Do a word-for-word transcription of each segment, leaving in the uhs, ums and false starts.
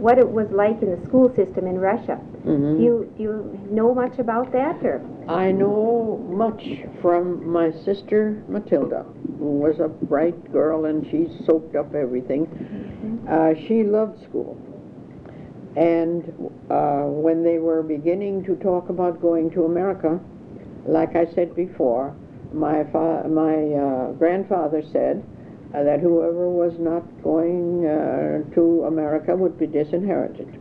what it was like in the school system in Russia. Mm-hmm. Do you do you know much about that, or? I know much from my sister Matilda, who was a bright girl and she soaked up everything. Mm-hmm. uh, she loved school. And uh, when they were beginning to talk about going to America, like I said before, my fa- my uh, grandfather said uh, that whoever was not going uh, to America would be disinherited.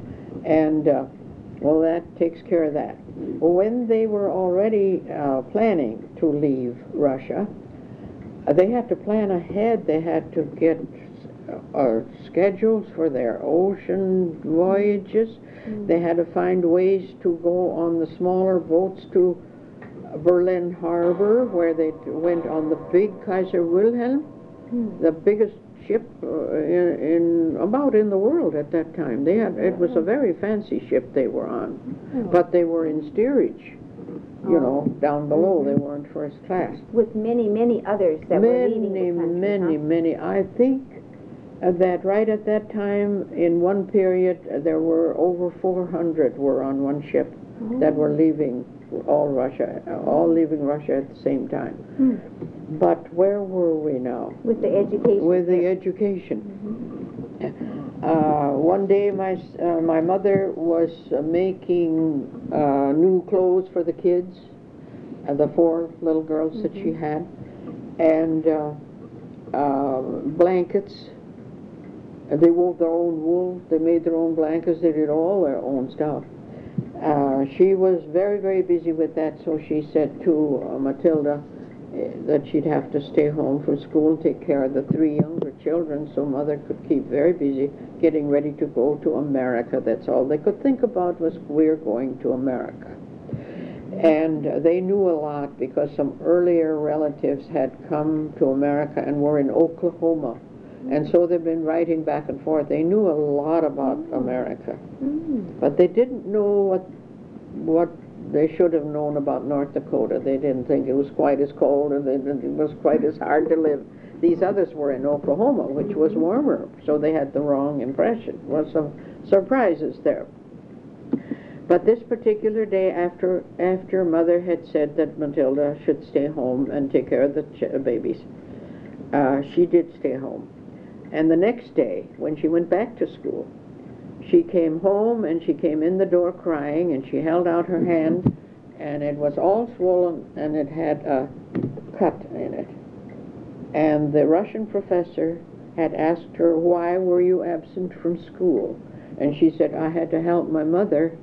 And uh, well, that takes care of that. When they were already uh, planning to leave Russia, uh, they had to plan ahead. They had to get uh, schedules for their ocean voyages. Mm-hmm. They had to find ways to go on the smaller boats to Berlin Harbor, where they went on the big Kaiser Wilhelm, mm-hmm. the biggest ship uh, in, in about in the world at that time. They had it was a very fancy ship they were on, mm-hmm. but they were in steerage. You know, down below, mm-hmm. they weren't first class. With many, many others that many, were leaving the country, Many, huh? many, I think uh, that right at that time, in one period, uh, there were over four hundred were on one ship oh. that were leaving all Russia, uh, all leaving Russia at the same time. Hmm. But where were we now? With the education. With the education. Mm-hmm. Uh, one day, my uh, my mother was uh, making uh, new clothes for the kids, uh, the four little girls mm-hmm. that she had, and uh, uh, blankets. They wove their own wool. They made their own blankets. They did all their own stuff. Uh, she was very, very busy with that, so she said to uh, Matilda that she'd have to stay home from school and take care of the three younger children, so Mother could keep very busy getting ready to go to America. That's all they could think about was, we're going to America. And uh, they knew a lot because some earlier relatives had come to America and were in Oklahoma. And so they've been writing back and forth. They knew a lot about America. Mm. But they didn't know what what they should have known about North Dakota. They didn't think it was quite as cold and they didn't, it was quite as hard to live. These others were in Oklahoma, which was warmer, so they had the wrong impression. There were some surprises there. But this particular day, after after Mother had said that Matilda should stay home and take care of the ch- babies, uh, she did stay home. And the next day, when she went back to school, she came home and she came in the door crying, and she held out her hand, and it was all swollen and it had a cut in it. And the Russian professor had asked her, why were you absent from school? And she said, I had to help my mother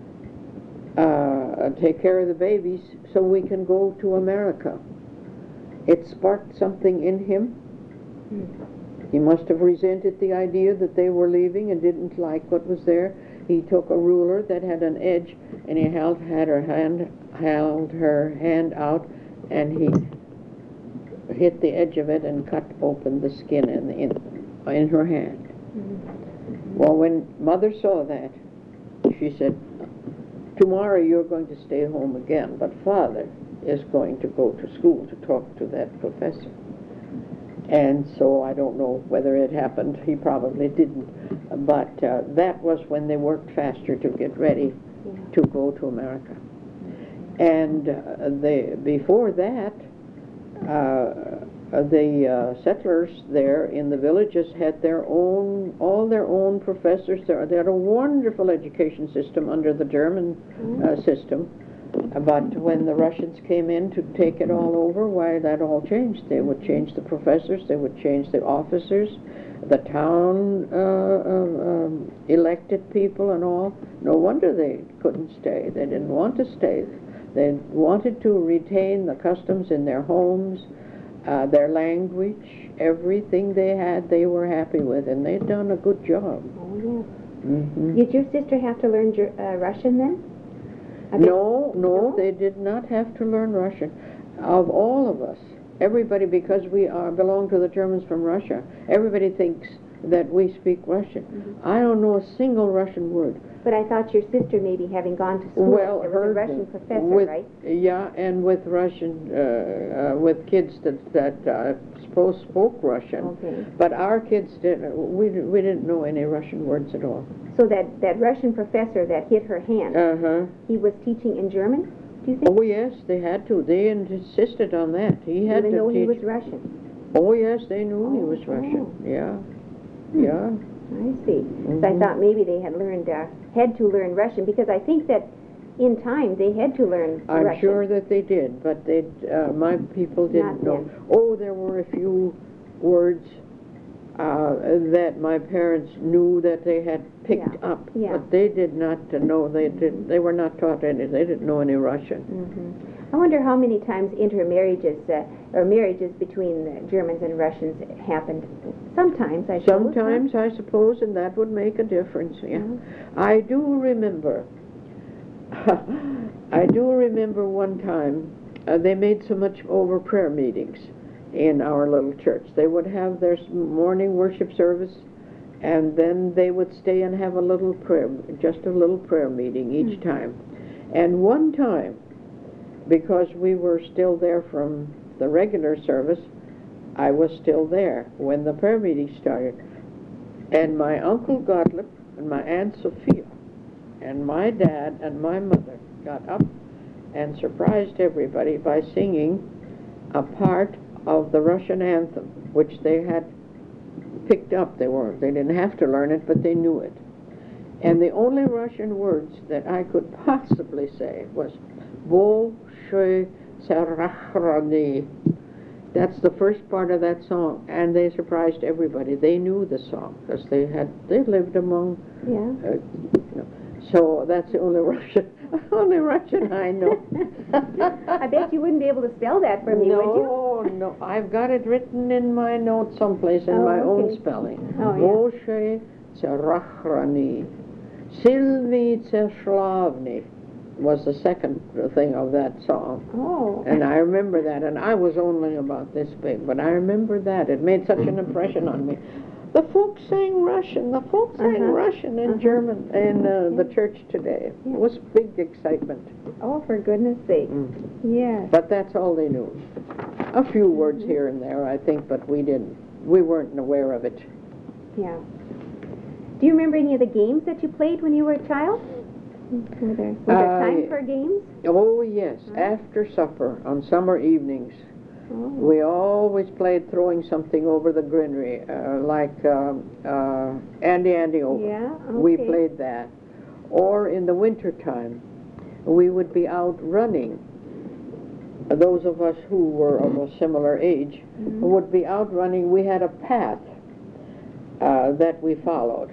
uh, take care of the babies so we can go to America. It sparked something in him. Hmm. He must have resented the idea that they were leaving and didn't like what was there. He took a ruler that had an edge, and he held had her hand held her hand out, and he hit the edge of it and cut open the skin in in, in her hand. Mm-hmm. Well, when Mother saw that, she said, tomorrow you're going to stay home again, but Father is going to go to school to talk to that professor. And so I don't know whether it happened. He probably didn't. But uh, that was when they worked faster to get ready yeah. to go to America. And uh, they, before that, uh, the uh, settlers there in the villages had their own, all their own professors. They had a wonderful education system under the German uh, system. But when the Russians came in to take it all over, why, that all changed. They would change the professors, they would change the officers, the town uh, uh, um, elected people and all. No wonder they couldn't stay. They didn't want to stay. They wanted to retain the customs in their homes, uh, their language, everything they had they were happy with, and they'd done a good job. Oh, yes. Mm-hmm. Did your sister have to learn uh, Russian then? No, no, they did not have to learn Russian. Of all of us, everybody, because we are belong to the Germans from Russia, everybody thinks that we speak Russian. Mm-hmm. I don't know a single Russian word. But I thought your sister, maybe having gone to school, Well, there was a her Russian professor, with, right? Yeah, and with Russian, uh, uh, with kids that that uh, supposed spoke Russian. Okay. But our kids didn't. We didn't- we didn't know any Russian words at all. So that, that Russian professor that hit her hand, Uh huh. he was teaching in German, do you think? Oh yes, they had to. They insisted on that. He had Even to though teach. he was Russian? Oh yes, they knew he Oh, was Russian. oh. Yeah, Hmm. yeah. I see. So I Mhm. thought maybe they had learned, uh, had to learn Russian, because I think that in time they had to learn I'm Russian. sure that they did, but they, uh, my people didn't Not know. then. Oh, there were a few words uh, that my parents knew that they had picked Yeah, up, yeah. but they did not know. They did. They were not taught any. They didn't know any Russian. Mhm. I wonder how many times intermarriages uh, or marriages between uh, Germans and Russians happened. Sometimes, I suppose. Sometimes, I suppose, and that would make a difference. Yeah, Yeah. I do remember. I do remember one time uh, they made so much over prayer meetings in our little church. They would have their s- morning worship service, and then they would stay and have a little prayer, just a little prayer meeting each Hmm. time. And one time, because we were still there from the regular service, I was still there when the prayer meeting started. And my Uncle Gottlieb and my Aunt Sophia and my dad and my mother got up and surprised everybody by singing a part of the Russian anthem, which they had picked up. They weren't, they didn't have to learn it, but they knew it. And the only Russian words that I could possibly say was Bolshoi Tsarachrani. That's the first part of that song, and they surprised everybody. They knew the song because they had they lived among. Yeah. Uh, you know. So that's the only Russian, only Russian I know. I bet you wouldn't be able to spell that for me, would you? No, no, I've got it written in my notes someplace in Oh, my okay. own spelling. Oh, yeah. Bolshoi Tsarachrani, Silvi Tseshlavni was the second thing of that song. Oh. And I remember that, and I was only about this big, but I remember that. It made such an impression on me. The folks sang Russian. The folks sang Uh-huh. Russian in Uh-huh. German in uh, Yeah. the church today. Yeah. It was big excitement. Oh, for goodness sake. Mm. Yes. But that's all they knew. A few words here and there, I think, but we didn't. We weren't aware of it. Yeah. Do you remember any of the games that you played when you were a child? Were there, was there Uh, time for games? Oh yes, Huh? after supper on summer evenings, Oh. we always played throwing something over the greenery, uh, like um, uh, Andy Andy over. Yeah, We okay. played that. Or in the winter time, we would be out running. Those of us who were of a similar age Mhm. would be out running. We had a path uh, that we followed,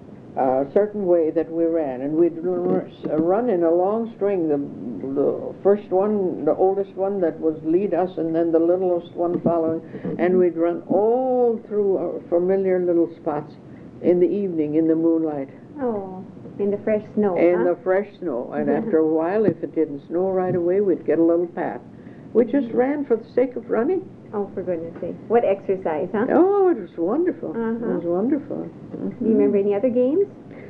a certain way that we ran, and we'd r- r- run in a long string. The, the first one, the oldest one, that was lead us, and then the littlest one following, and we'd run all through uh, familiar little spots in the evening in the moonlight. Oh, in the fresh snow, In huh? the fresh snow. And after a while, if it didn't snow right away, we'd get a little path. We just ran for the sake of running. Oh, for goodness sake. What exercise, huh? Oh, it was wonderful. Uh-huh. It was wonderful. Do you remember any other games?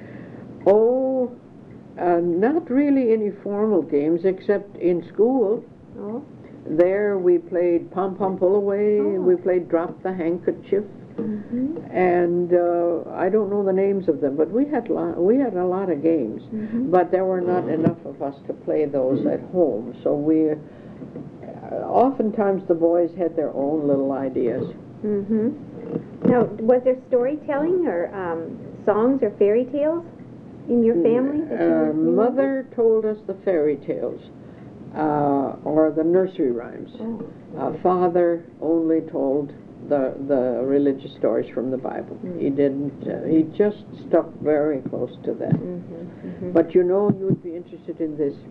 Oh, uh, not really any formal games except in school. Oh. There we played Pom Pom Pull Away, Oh. we played Drop the Handkerchief, Mm-hmm. and uh, I don't know the names of them, but we had lo- we had a lot of games. Mhm. But there were not enough of us to play those at home, so we. Uh, oftentimes the boys had their own little ideas. Mm-hmm. Now, was there storytelling or um, songs or fairy tales in your family? That you Uh, remember? Mother told us the fairy tales, uh, or the nursery rhymes. Oh. Uh, father only told the the religious stories from the Bible. Mm. He didn't. Uh, he just stuck very close to that. Mm-hmm. Mm-hmm. But you know, you would be interested in this.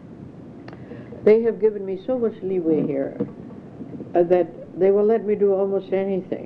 They have given me so much leeway here uh, that they will let me do almost anything.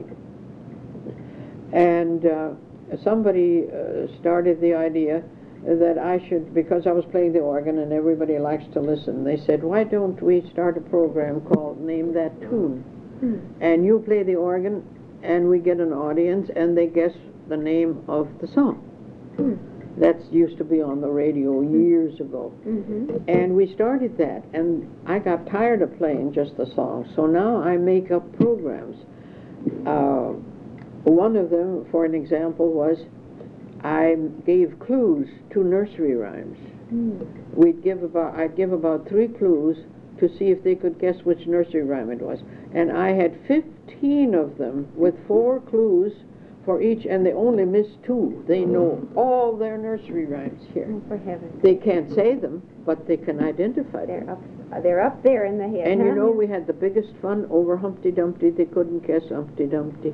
And uh, somebody uh, started the idea that I should, because I was playing the organ and everybody likes to listen, they said, why don't we start a program called Name That Tune? Mm. And you play the organ and we get an audience and they guess the name of the song. Hmm. That used to be on the radio years ago. Mm-hmm. And we started that, and I got tired of playing just the songs, so now I make up programs. Uh, one of them, for an example, was I gave clues to nursery rhymes. Mm. We'd give about, I'd give about three clues to see if they could guess which nursery rhyme it was. And I had fifteen of them with four clues for each, and they only missed two. They know all their nursery rhymes here. Oh, for heaven's They can't say them, but they can identify They're them. up, they're up there in the head. And you huh? know, we had the biggest fun over Humpty Dumpty. They couldn't guess Humpty Dumpty.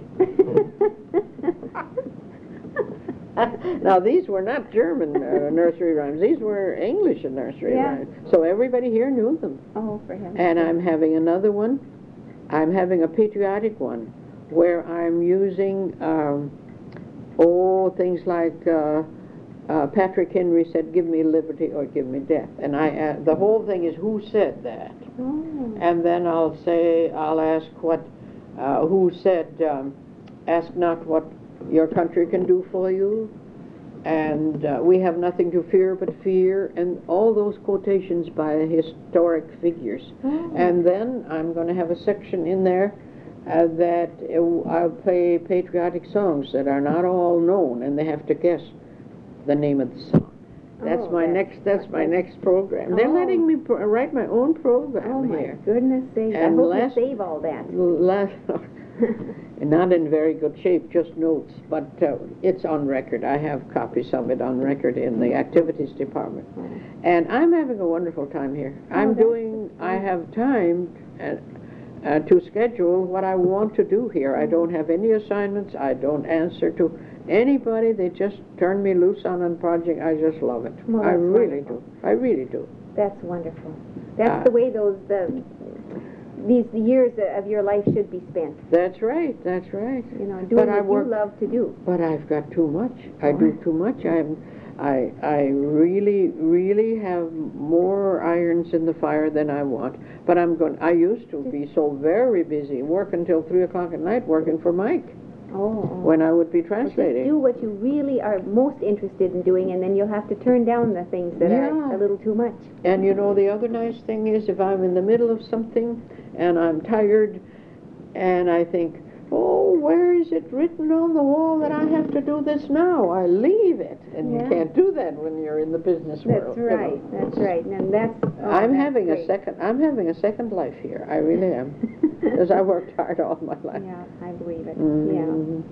Now, these were not German uh, nursery rhymes. These were English nursery Yeah. rhymes. So everybody here knew them. Oh, for heaven's And sake. I'm having another one. I'm having a patriotic one where I'm using, um, oh, things like uh, uh, Patrick Henry said, "Give me liberty or give me death." And I, uh, the whole thing is who said that. Oh. And then I'll say, I'll ask what, uh, who said, um, "Ask not what your country can do for you," and uh, "we have nothing to fear but fear," and all those quotations by historic figures. Oh. And then I'm going to have a section in there uh, that uh, I'll play patriotic songs that are not all known, and they have to guess the name of the song. That's Oh, my that's- next. That's my that's- next program. They're Oh. letting me pro- write my own program Oh, my here. goodness sake. I And hope last- you save all that. Last, not in very good shape, just notes, but uh, it's on record. I have copies of it on record in the activities department. And I'm having a wonderful time here. I'm that's doing, I have time uh, uh, to schedule what I want to do here. I don't have any assignments. I don't answer to anybody. They just turn me loose on a project. I just love it. Well, I that's really wonderful. do. I really do. That's wonderful. That's Uh, the way those the these years of your life should be spent. That's right. That's right. You know, But doing I what work- you love to do. But I've got too much. I do too much. I'm, I, I really, really have more irons in the fire than I want. But I'm going. I used to be so very busy, work until three o'clock at night, working for Mike Oh. when I would be Well, just translating. do what you really are most interested in doing, and then you'll have to turn down the things that Yeah. are a little too much. And you know, the other nice thing is if I'm in the middle of something and I'm tired and I think, oh, where is it written on the wall that I have to do this now? I leave it. And Yeah. you can't do that when you're in the business world. That's you know. right. That's right. And that's. Oh, I'm that's having great. a second, I'm having a second life here. I really am. Because I worked hard all my life. Yeah, I believe it. Mhm. Yeah.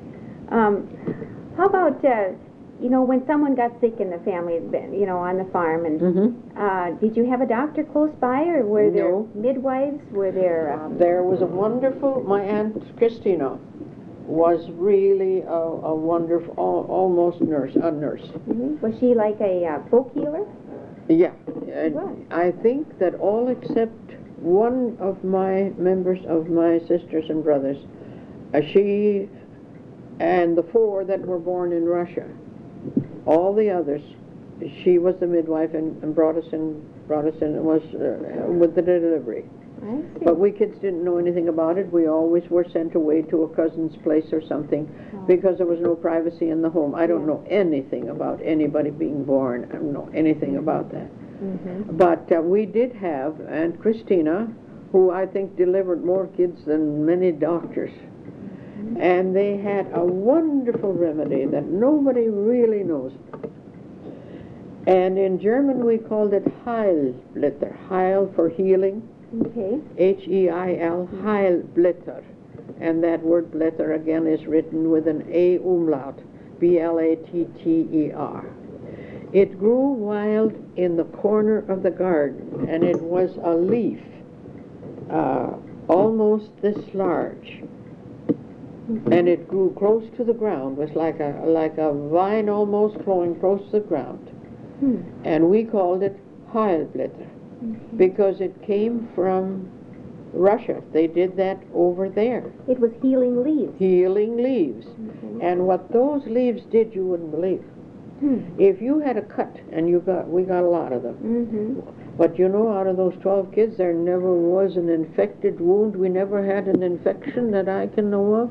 Um, how about, uh, you know, when someone got sick in the family, you know, on the farm, and Mhm. uh, did you have a doctor close by, or were there No. midwives? Were there? Um, There was a wonderful, my Aunt Christina was really a, a wonderful, al- almost nurse, a nurse. mhm. Was she like a uh, folk healer? Yeah. and was. I think that all except one of my members of my sisters and brothers, uh, she and the four that were born in Russia, all the others, she was the midwife and, and brought us in, brought us in, and was uh, with the delivery. I see. But we kids didn't know anything about it. We always were sent away to a cousin's place or something Oh. because there was no privacy in the home. I don't Yeah. know anything about anybody being born. I don't know anything about that. Mhm. But uh, we did have Aunt Christina, who I think delivered more kids than many doctors. And they had a wonderful remedy that nobody really knows. And in German we called it Heilblätter. Heil for healing. Okay. H E I L, Heilblätter. And that word blätter again is written with an A umlaut, B L A T T E R. It grew wild in the corner of the garden, and it was a leaf uh, almost this large. And it grew close to the ground, was like a like a vine almost growing close to the ground. Hmm. And we called it Heilblätter because it came from Russia. They did that over there, It was healing leaves. healing leaves. Okay. And what those leaves did, you wouldn't believe. Hmm. If you had a cut, and you got, we got a lot of them. Mm-hmm. But you know, out of those twelve kids, there never was an infected wound. We never had an infection that I can know of.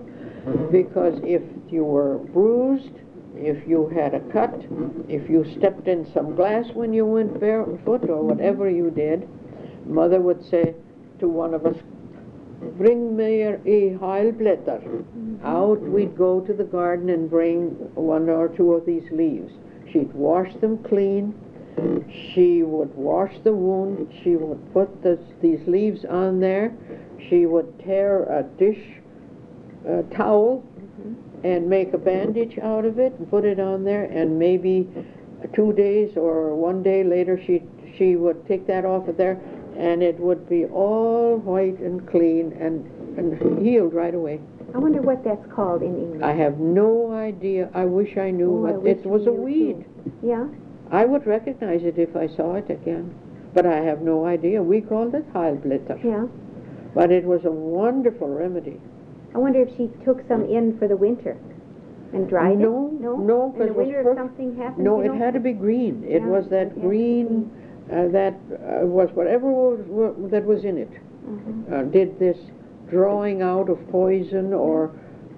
because if you were bruised, if you had a cut, if you stepped in some glass when you went barefoot or whatever you did, Mother would say to one of us, bring me a heilblätter. Mm-hmm. Out we'd go to the garden and bring one or two of these leaves. She'd wash them clean. She would wash the wound. She would put this, these leaves on there. She would tear a dish uh, towel mm-hmm. and make a bandage out of it and put it on there, and maybe two days or one day later she she would take that off of there, and it would be all white and clean and, and healed right away. I wonder what that's called in English. I have no idea. I wish I knew. Oh, I what wish it was you a knew weed. too. Yeah? I would recognize it if I saw it again. But I have no idea. We called it heilblätter. Yeah. But it was a wonderful remedy. I wonder if she took some in for the winter and dried no, it? No, no. In the it was winter, perf- if something happened, No, you it know? had to be green. It Yeah, was that it had to green, uh, that uh, was whatever was, wa- that was in it. Mm-hmm. Uh, did this drawing out of poison, or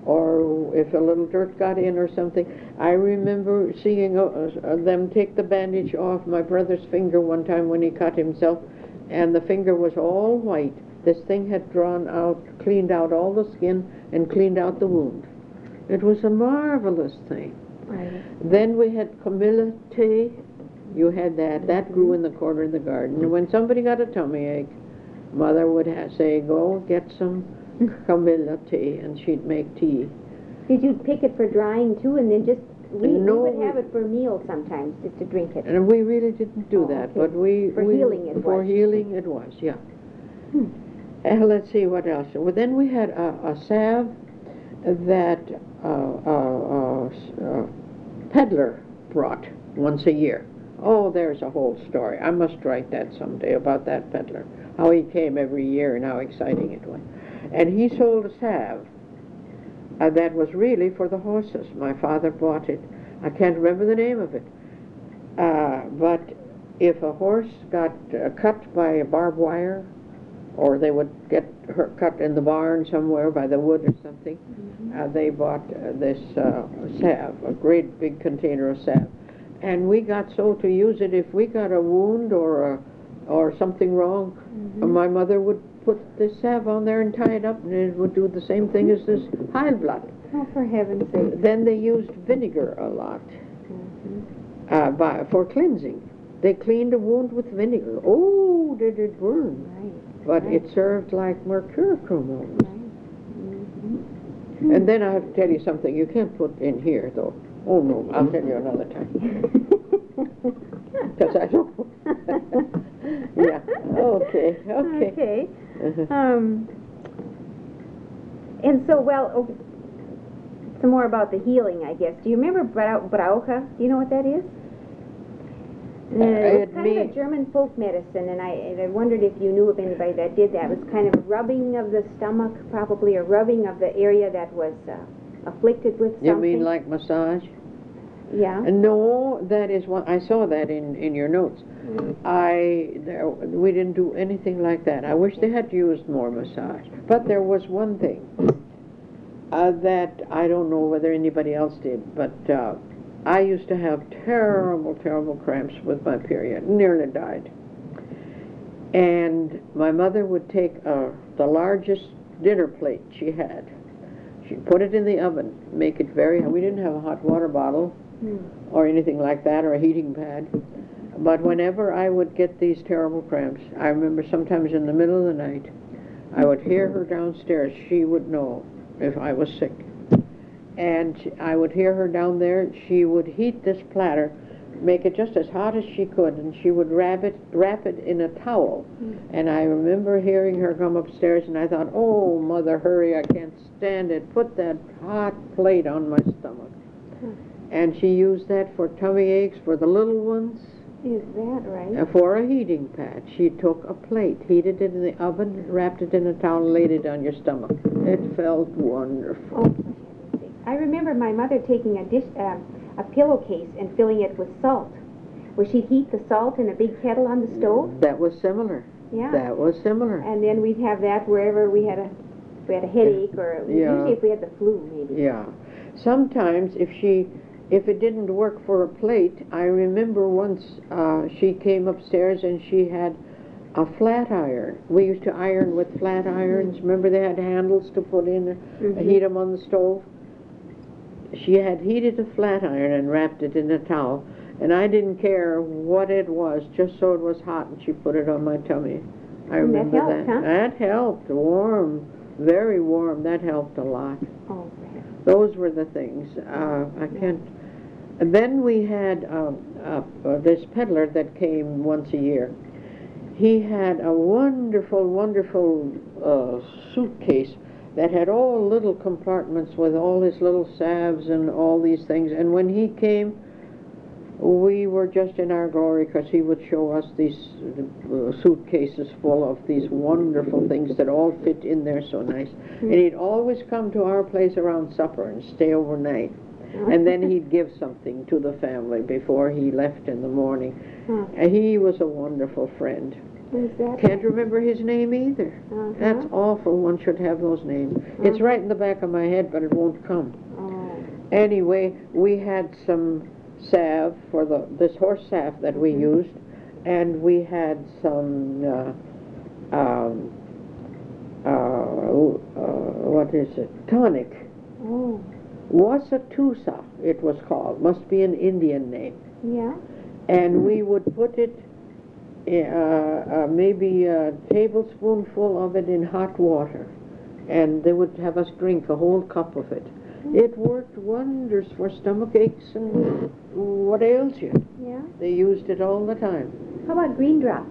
or if a little dirt got in or something. I remember seeing uh, uh, them take the bandage off my brother's finger one time when he cut himself, and the finger was all white. This thing had drawn out, cleaned out all the skin and cleaned out the wound. It was a marvelous thing. Right. Then we had Camilla tea. You had that. That grew in the corner of the garden. And when somebody got a tummy ache, Mother would ha- say, go get some Camilla tea, and she'd make tea. Did you pick it for drying too, and then just we, No, we would we- have it for a meal sometimes, just to drink it. And we really didn't do Oh, that, okay. but we... For we, healing it For was. healing it was, yeah. Hmm. Uh, let's see what else. Well, then we had a, a salve that uh, uh, uh, s- uh, peddler brought once a year. Oh, there's a whole story. I must write that someday about that peddler, how he came every year and how exciting it was. And he sold a salve uh, that was really for the horses. My father bought it. I can't remember the name of it. Uh, but if a horse got uh, cut by a barbed wire, or they would get her cut in the barn somewhere by the wood or something, mm-hmm. uh, they bought uh, this uh, salve, a great big container of salve. And we got so to use it, if we got a wound or a, or something wrong, Mm-hmm. uh, my mother would put this salve on there and tie it up, and it would do the same thing as this Heilblatt. Oh, for heaven's sake. Then they used vinegar a lot Mm-hmm. uh, by, for cleansing. They cleaned a wound with vinegar. Oh, did it burn. Right. But right. it served like mercurochrome almost. Right. Mm-hmm. And then I have to tell you something you can't put in here, though. Oh, no, I'll tell you another time. Because I don't... Yeah, okay, okay. Okay. Uh-huh. Um, and so, well, oh, some more about the healing, I guess. Do you remember Brau- Brauche? Do you know what that is? Uh, it it's kind may- of a German folk medicine, and I, and I wondered if you knew of anybody that did that. It was kind of a rubbing of the stomach, probably, a rubbing of the area that was uh, afflicted with something. You mean like massage? Yeah. Uh, No, that is what, I saw that in, in your notes. I, there, we didn't do anything like that. I wish they had used more massage. But there was one thing uh, that I don't know whether anybody else did, but uh, I used to have terrible, terrible cramps with my period. Nearly died. And my mother would take uh, the largest dinner plate she had. She'd put it in the oven, make it very, we didn't have a hot water bottle Hmm. or anything like that, or a heating pad. But whenever I would get these terrible cramps, I remember sometimes in the middle of the night, I would hear her downstairs. She would know if I was sick. And she- I would hear her down there. She would heat this platter, make it just as hot as she could, and she would wrap it, wrap it in a towel. And I remember hearing her come upstairs, and I thought, oh, Mother, hurry, I can't stand it. Put that hot plate on my stomach. And she used that for tummy aches for the little ones. Is that right? Uh, for a heating pad, she took a plate, heated it in the oven, wrapped it in a towel, and laid it on your stomach. It felt wonderful. Oh, I remember my mother taking a dish, uh, a pillowcase and filling it with salt, where she'd heat the salt in a big kettle on the stove. That was similar. Yeah. That was similar. And then we'd have that wherever we had a If we had a headache, or Yeah. usually if we had the flu, maybe. Yeah. Sometimes if she, if it didn't work for a plate, I remember once uh, she came upstairs and she had a flat iron. We used to iron with flat irons. Remember they had handles to put in, Mhm. heat them on the stove? She had heated a flat iron and wrapped it in a towel, and I didn't care what it was, just so it was hot, and she put it on my tummy. I And that remember helped, that. huh? That helped. Warm, very warm. That helped a lot. Oh, Those were the things. Uh, I can't. And then we had uh, uh, uh, this peddler that came once a year. He had a wonderful, wonderful uh, suitcase that had all little compartments with all his little salves and all these things. And when he came, we were just in our glory, because he would show us these uh, suitcases full of these wonderful things that all fit in there so nice. Mm-hmm. And he'd always come to our place around supper and stay overnight. Mm-hmm. And then he'd give something to the family before he left in the morning. Mm-hmm. And he was a wonderful friend. Exactly. Can't remember his name either. Uh-huh. That's awful. One should have those names. Uh-huh. It's right in the back of my head, but it won't come. Oh. Anyway, we had some salve for the this horse salve that we mm-hmm. used, and we had some uh, um, uh, uh, what is it? Tonic. Oh. Wasatusa, it was called. Must be an Indian name. Yeah. And we would put it, uh, uh, maybe a tablespoonful of it in hot water, and they would have us drink a whole cup of it. It worked wonders for stomach aches and what ails you. Yeah. They used it all the time. How about green drops?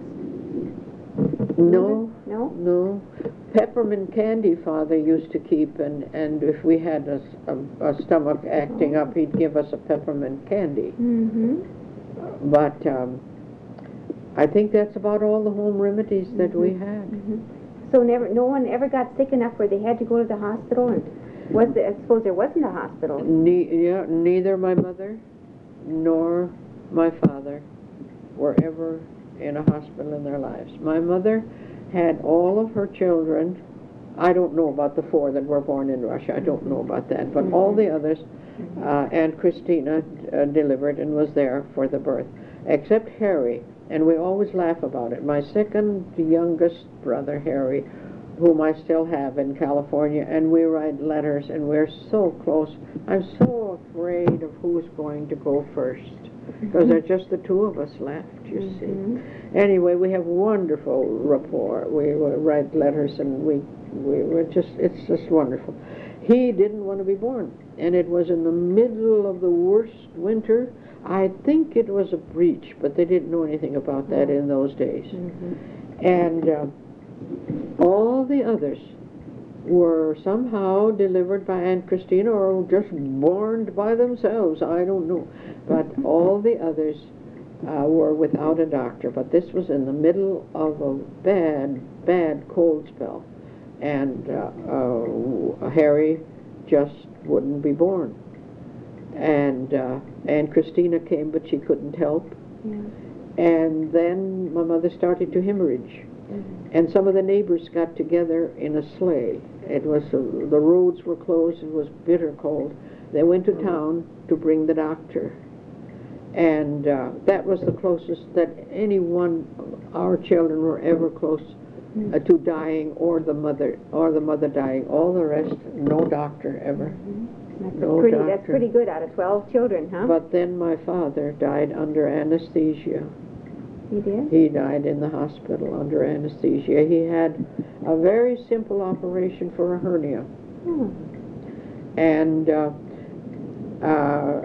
No. No? No. Peppermint candy Father used to keep, and, and if we had a, a, a stomach acting oh. up, he'd give us a peppermint candy. Mm-hmm. But um, I think that's about all the home remedies that mm-hmm. we had. Mm-hmm. So never, no one ever got sick enough where they had to go to the hospital? And was there, I suppose there wasn't a hospital. Ne- yeah, neither my mother nor my father were ever in a hospital in their lives. My mother had all of her children. I don't know about the four that were born in Russia. I don't know about that. But mm-hmm. all the others, uh, Aunt Christina uh, delivered and was there for the birth, except Harry. And we always laugh about it. My second youngest brother, Harry, whom I still have in California, and we write letters, and we're so close. I'm so afraid of who's going to go first, because there's just the two of us left, you mm-hmm. see. Anyway, we have wonderful rapport. We write letters, and we, we were just, it's just wonderful. He didn't want to be born, and it was in the middle of the worst winter. I think it was a breech, but they didn't know anything about that in those days. Mm-hmm. And uh, all the others were somehow delivered by Aunt Christina or just born by themselves. I don't know. But all the others uh, were without a doctor. But this was in the middle of a bad, bad cold spell. And uh, uh, Harry just wouldn't be born. And uh, Aunt Christina came, but she couldn't help. Yeah. And then my mother started to hemorrhage. Mm-hmm. And some of the neighbors got together in a sleigh. It was uh, the roads were closed. It was bitter cold. They went to town to bring the doctor, and uh, that was the closest that any one of our children were ever close uh, to dying, or the mother, or the mother dying. All the rest, no doctor ever. Mm-hmm. That's no pretty. doctor. That's pretty good out of twelve children, huh? But then my father died under anesthesia. He did? He died in the hospital under anesthesia. He had a very simple operation for a hernia. Hmm. And uh, uh,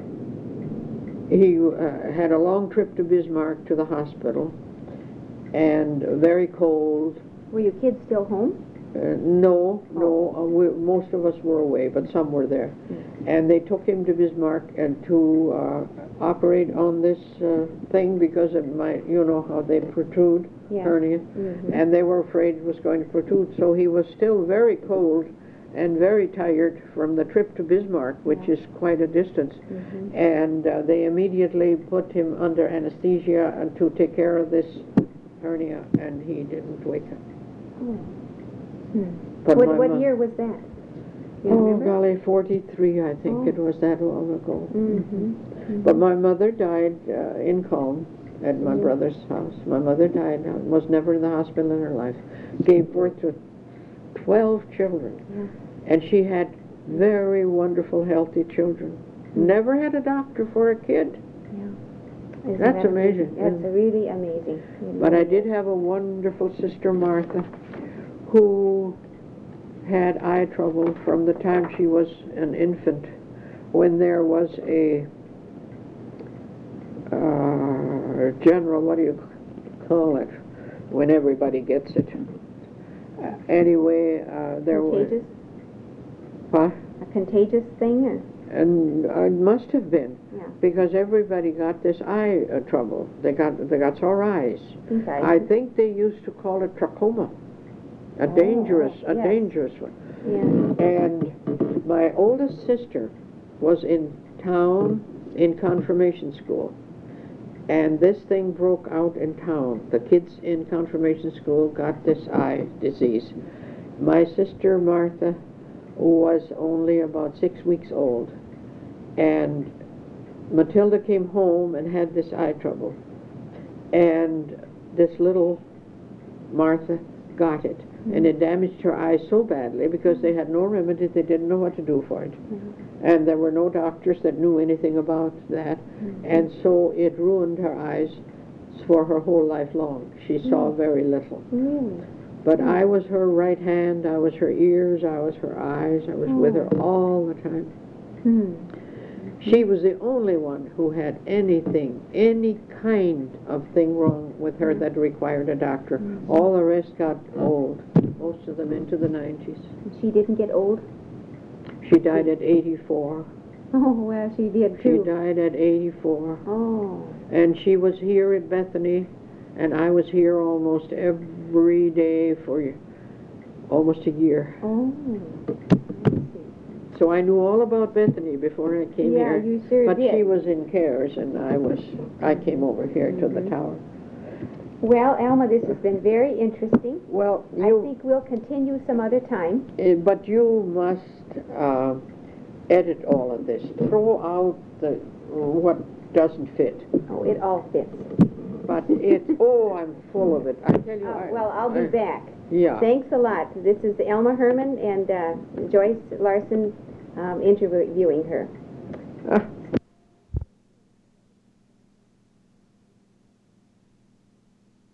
he uh, had a long trip to Bismarck to the hospital, and very cold. Were your kids still home? Uh, no, no. Uh, we, most of us were away, but some were there. Mm-hmm. And they took him to Bismarck and to uh, operate on this uh, thing because it might, you know how they protrude, yeah. hernia. Mm-hmm. And they were afraid it was going to protrude. So he was still very cold and very tired from the trip to Bismarck, which yeah. is quite a distance. Mm-hmm. And uh, they immediately put him under anesthesia to take care of this hernia, and he didn't wake up. Oh. Hmm. But What, my what mo- year was that? You Oh, remember? golly, forty-three, I think Oh. it was that long ago. Mm-hmm. But my mother died uh, in Calm at my Mhm. brother's house. My mother died, uh, was never in the hospital in her life. Gave birth to twelve children. Yeah. And she had very wonderful, healthy children. Mm. Never had a doctor for a kid. Isn't That's that amazing. That's Mm. really amazing. It But I really did is. have a wonderful sister, Martha, who had eye trouble from the time she was an infant, when there was a uh, general, what do you call it, when everybody gets it. Uh, anyway, uh, there Contagious? was... Huh? A contagious thing? Or? And uh, it must have been, Yeah. because everybody got this eye uh, trouble. They got they got sore eyes. Pink eye. I think they used to call it trachoma, a Oh, dangerous, a yes. dangerous one. Yeah. And my oldest sister was in town in confirmation school, and this thing broke out in town. The kids in confirmation school got this eye disease. My sister Martha was only about six weeks old, and Matilda came home and had this eye trouble, and this little Martha got it, mm-hmm. and it damaged her eyes so badly because they had no remedy. They didn't know what to do for it, mm-hmm. and there were no doctors that knew anything about that, mm-hmm. and so it ruined her eyes for her whole life long. She mm-hmm. saw very little. Really? But mm-hmm. I was her right hand, I was her ears, I was her eyes, I was oh. with her all the time. Mm-hmm. She was the only one who had anything, any kind of thing wrong with her that required a doctor. Mm-hmm. All the rest got old, most of them into the nineties. She didn't get old? She died at eighty-four. Oh, well, she did She too. died at eighty-four. Oh. And she was here at Bethany, and I was here almost every day for almost a year. Oh. So I knew all about Bethany before I came yeah, here. Yeah, you sure but did. But she was in cares, and I was. I came over here mm-hmm. to the tower. Well, Alma, this has been very interesting. Well, you, I think we'll continue some other time. Uh, but you must uh, edit all of this. Throw out the what doesn't fit. Oh, it all fits. But it. Oh, I'm full of it. I tell you. Uh, I, well, I'll be I, back. Yeah. Thanks a lot. This is Alma Herman and uh, Joyce Larson um, interviewing her. Uh,